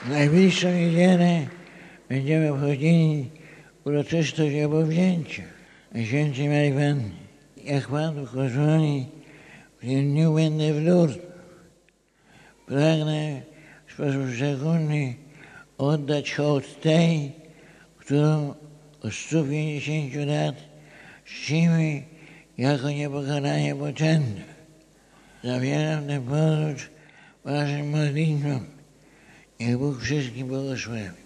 W najbliższą niedzielę będziemy obchodzili uroczystość obowzięcia Najświętszej Maryi Panny. Jak Pan Bóg pozwoli, w tym dniu będę w Lourdes. Pragnę w sposób szczególny oddać hołd tej, którą od 150 lat czcimy jako niepokalanie poczętą. Zawieram tę podróż waszym modlitwom. Niech Bóg wszystkim błogosławi.